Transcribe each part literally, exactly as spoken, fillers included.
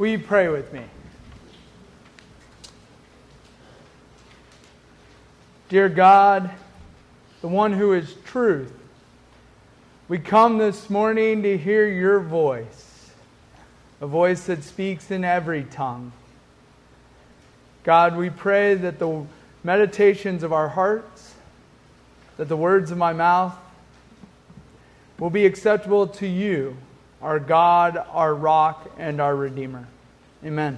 Will you pray with me? Dear God, the one who is truth, we come this morning to hear your voice, a voice that speaks in every tongue. God, we pray that the meditations of our hearts, that the words of my mouth will be acceptable to you, our God, our rock, and our Redeemer. Amen.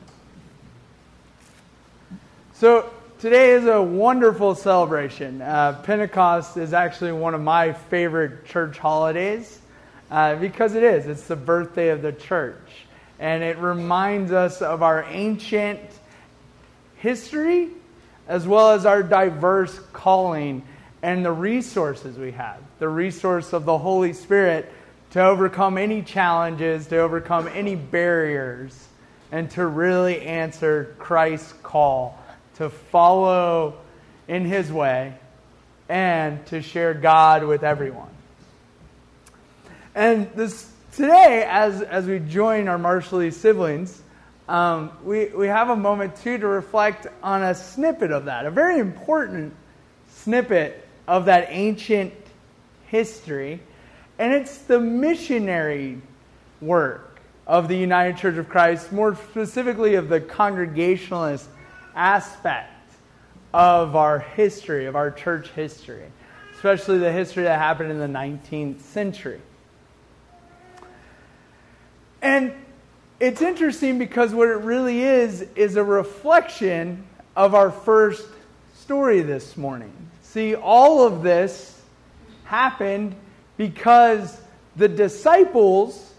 So today is a wonderful celebration. Uh, Pentecost is actually one of my favorite church holidays uh, because it is. It's the birthday of the church. And it reminds us of our ancient history as well as our diverse calling and the resources we have. The resource of the Holy Spirit to overcome any challenges, to overcome any barriers, and to really answer Christ's call to follow in His way and to share God with everyone. And this today, as, as we join our Marshallese siblings, um, we, we have a moment too to reflect on a snippet of that, a very important snippet of that ancient history. And it's the missionary work of the United Church of Christ, more specifically of the Congregationalist aspect of our history, of our church history, especially the history that happened in the nineteenth century. And it's interesting because what it really is, is a reflection of our first story this morning. See, all of this happened because the disciples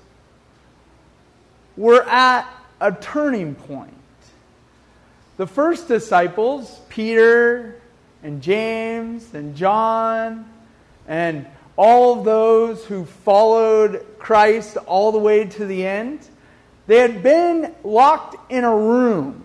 were at a turning point. The first disciples, Peter and James and John, and all of those who followed Christ all the way to the end, they had been locked in a room.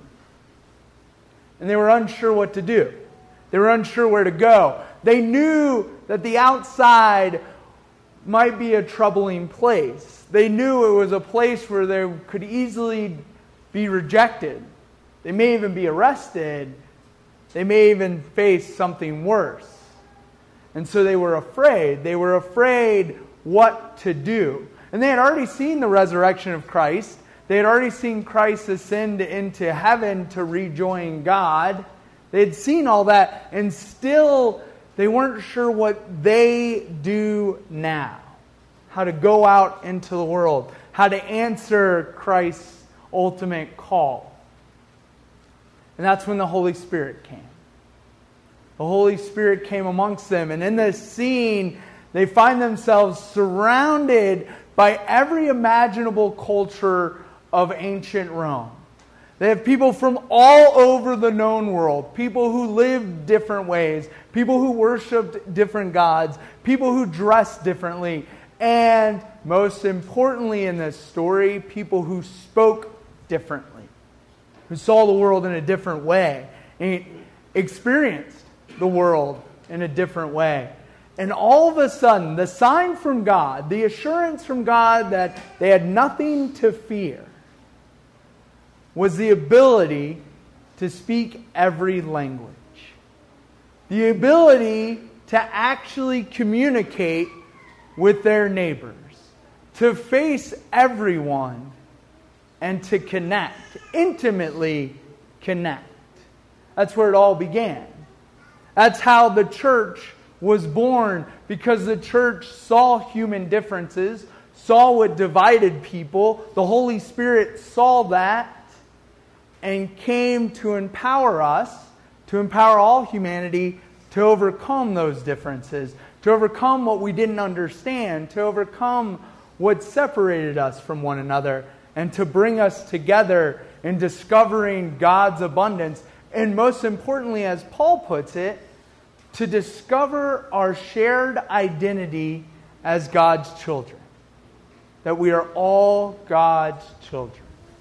And they were unsure what to do. They were unsure where to go. They knew that the outside might be a troubling place. They knew it was a place where they could easily be rejected. They may even be arrested. They may even face something worse. And so they were afraid. They were afraid what to do. And they had already seen the resurrection of Christ. They had already seen Christ ascend into heaven to rejoin God. They had seen all that, and still they weren't sure what they do now. How to go out into the world. How to answer Christ's ultimate call. And that's when the Holy Spirit came. The Holy Spirit came amongst them. And in this scene, they find themselves surrounded by every imaginable culture of ancient Rome. They have people from all over the known world. People who lived different ways. People who worshipped different gods. People who dressed differently. And most importantly in this story, people who spoke differently. Who saw the world in a different way. And experienced the world in a different way. And all of a sudden, the sign from God, the assurance from God that they had nothing to fear, was the ability to speak every language. The ability to actually communicate with their neighbors. To face everyone and to connect. Intimately connect. That's where it all began. That's how the church was born, because the church saw human differences, saw what divided people. The Holy Spirit saw that and came to empower us, to empower all humanity to overcome those differences, to overcome what we didn't understand, to overcome what separated us from one another, and to bring us together in discovering God's abundance. And most importantly, as Paul puts it, to discover our shared identity as God's children. That we are all God's children.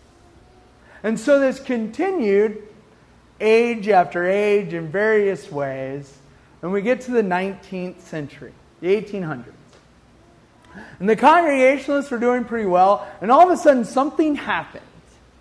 And so this continued age after age in various ways. And we get to the nineteenth century, the eighteen hundreds. And the Congregationalists were doing pretty well. And all of a sudden something happened.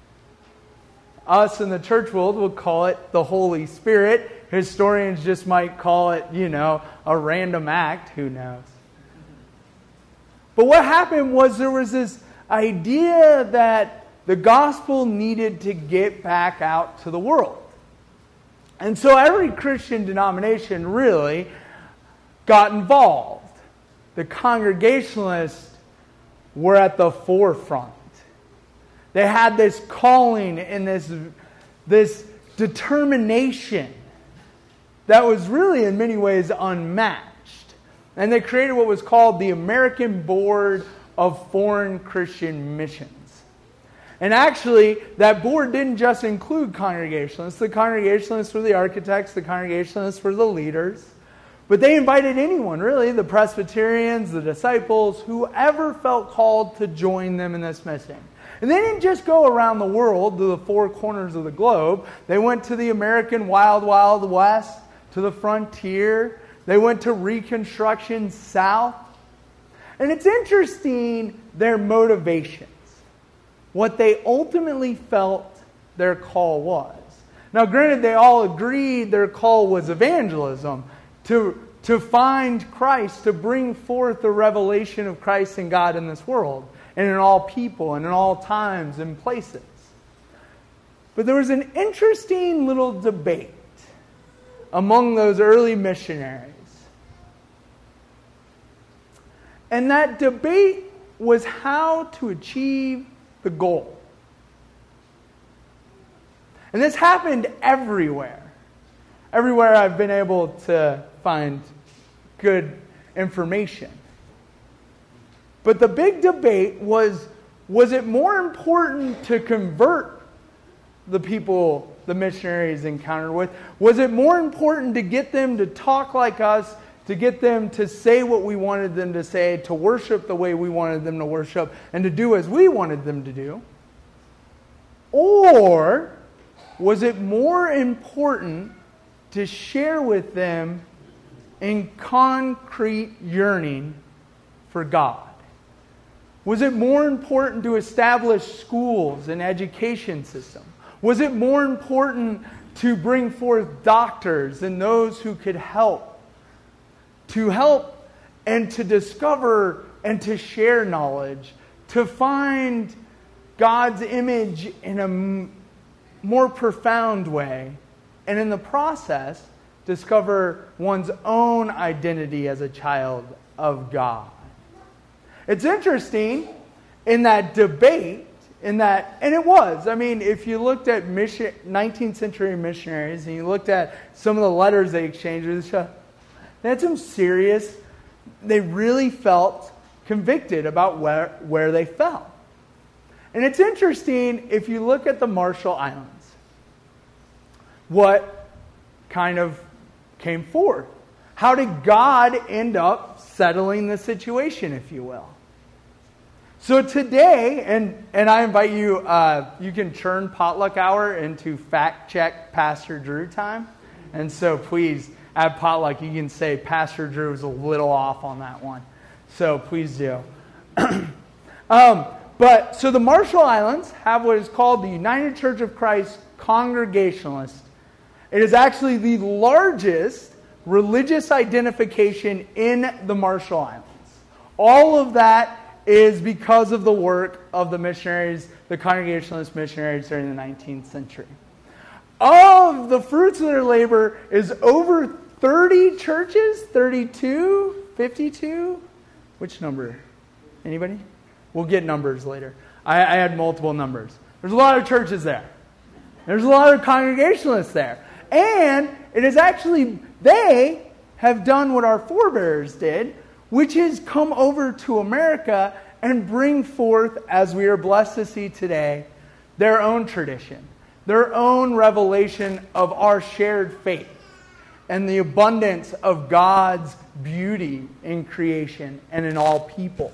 us in the church world would call it the Holy Spirit. Historians just might call it, you know, a random act. Who knows? But what happened was there was this idea that the gospel needed to get back out to the world. And so every Christian denomination really got involved. The Congregationalists were at the forefront. They had this calling and this, this determination that was really in many ways unmatched. And they created what was called the American Board of Foreign Christian Missions. And actually, that board didn't just include Congregationalists. The Congregationalists were the architects, the Congregationalists were the leaders. But they invited anyone, really, the Presbyterians, the disciples, whoever felt called to join them in this mission. And they didn't just go around the world to the four corners of the globe. They went to the American Wild Wild West, to the frontier. They went to Reconstruction South. And it's interesting, their motivations. What they ultimately felt their call was. Now, granted, they all agreed their call was evangelism, to, to find Christ, to bring forth the revelation of Christ and God in this world, and in all people, and in all times and places. But there was an interesting little debate among those early missionaries. And that debate was how to achieve the goal. And this happened everywhere. Everywhere I've been able to find good information. But the big debate was, was it more important to convert the people the missionaries encountered with? Was it more important to get them to talk like us, to get them to say what we wanted them to say, to worship the way we wanted them to worship, and to do as we wanted them to do? Or was it more important to share with them in concrete yearning for God? Was it more important to establish schools and education system? Was it more important to bring forth doctors and those who could help? To help and to discover and to share knowledge, to find God's image in a m- more profound way, and in the process, discover one's own identity as a child of God. It's interesting in that debate, in that, and it was, I mean, if you looked at mission, nineteenth century missionaries and you looked at some of the letters they exchanged, they had some serious, they really felt convicted about where, where they fell. And it's interesting, if you look at the Marshall Islands, what kind of came forth? How did God end up settling the situation, if you will? So today, and, and I invite you, uh, you can turn potluck hour into fact check Pastor Drew time. And so please, at potluck, you can say Pastor Drew was a little off on that one. So please do. um, but so the Marshall Islands have what is called the United Church of Christ Congregationalist. It is actually the largest religious identification in the Marshall Islands. All of that is because of the work of the missionaries, the Congregationalist missionaries during the nineteenth century. Of the fruits of their labor is over thirty churches, thirty-two, fifty-two. Which number? Anybody? We'll get numbers later. I, I had multiple numbers. There's a lot of churches there. There's a lot of Congregationalists there. And it is actually, they have done what our forebears did, which is come over to America and bring forth, as we are blessed to see today, their own tradition, their own revelation of our shared faith and the abundance of God's beauty in creation and in all people.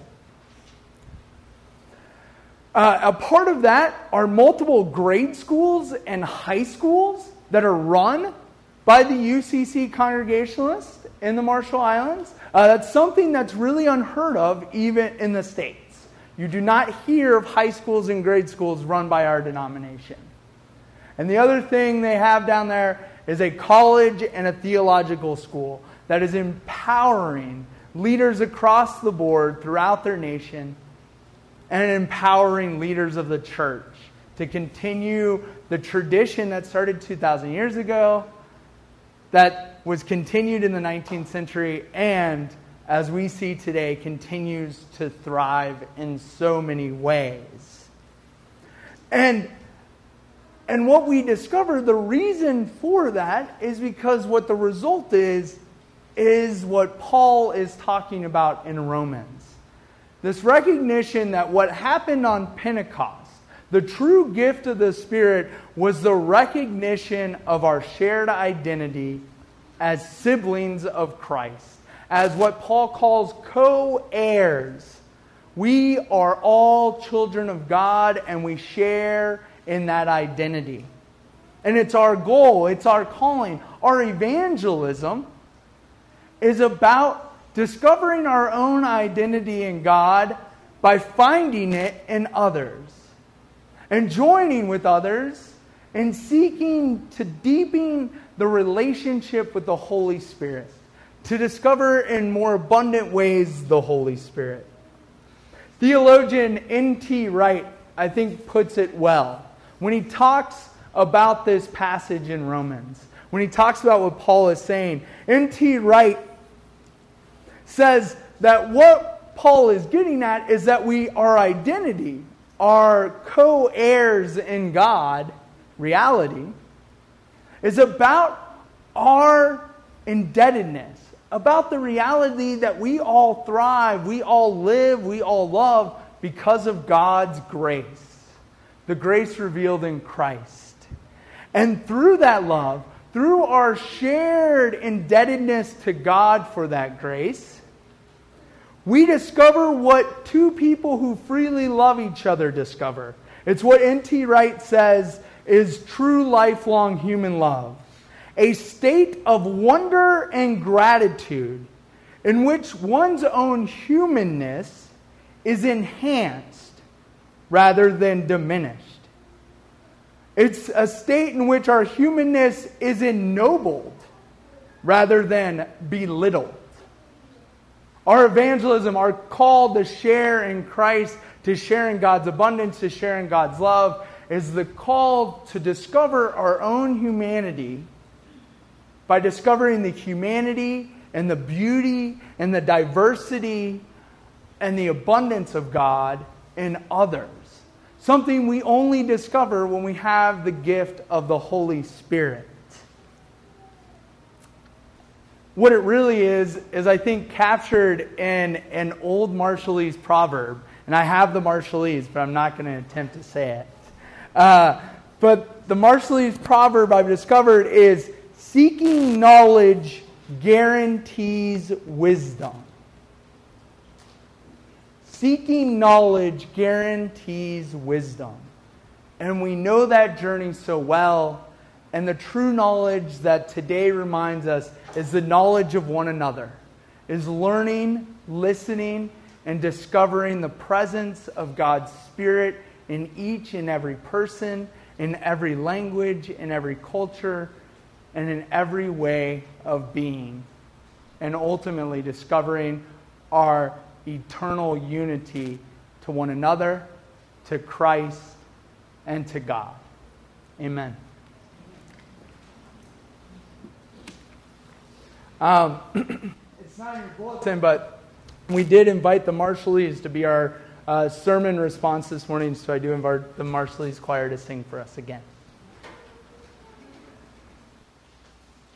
Uh, a part of that are multiple grade schools and high schools that are run by the U C C Congregationalists in the Marshall Islands. Uh, that's something that's really unheard of even in the States. You do not hear of high schools and grade schools run by our denomination. And the other thing they have down there is a college and a theological school that is empowering leaders across the board throughout their nation and empowering leaders of the church to continue the tradition that started two thousand years ago, that was continued in the nineteenth century, and as we see today, continues to thrive in so many ways. And, and what we discover, the reason for that is because what the result is, is what Paul is talking about in Romans. This recognition that what happened on Pentecost, the true gift of the Spirit, was the recognition of our shared identity as siblings of Christ, as what Paul calls co-heirs. We are all children of God, and we share in that identity. And it's our goal, it's our calling. Our evangelism is about discovering our own identity in God by finding it in others, and joining with others, and seeking to deepen the relationship with the Holy Spirit, to discover in more abundant ways the Holy Spirit. Theologian N T Wright, I think, puts it well when he talks about this passage in Romans. When he talks about what Paul is saying, N T Wright says that what Paul is getting at is that we, our identity, our co-heirs in God, reality, is about our indebtedness, about the reality that we all thrive, we all live, we all love because of God's grace, the grace revealed in Christ. And through that love, through our shared indebtedness to God for that grace, we discover what two people who freely love each other discover. It's what N T Wright says is true lifelong human love. A state of wonder and gratitude in which one's own humanness is enhanced rather than diminished. It's a state in which our humanness is ennobled rather than belittled. Our evangelism, our call to share in Christ, to share in God's abundance, to share in God's love, is the call to discover our own humanity by discovering the humanity and the beauty and the diversity and the abundance of God in others. Something we only discover when we have the gift of the Holy Spirit. What it really is, is I think captured in an old Marshallese proverb. And I have the Marshallese, but I'm not going to attempt to say it. Uh, but the Marshallese proverb I've discovered is, seeking knowledge guarantees wisdom. Seeking knowledge guarantees wisdom. And we know that journey so well. And the true knowledge that today reminds us is the knowledge of one another. Is learning, listening, and discovering the presence of God's Spirit in each and every person, in every language, in every culture, and in every way of being. And ultimately discovering our eternal unity to one another, to Christ, and to God. Amen. Um, it's not in your bulletin, but we did invite the Marshallese to be our uh, sermon response this morning, so I do invite the Marshallese choir to sing for us again.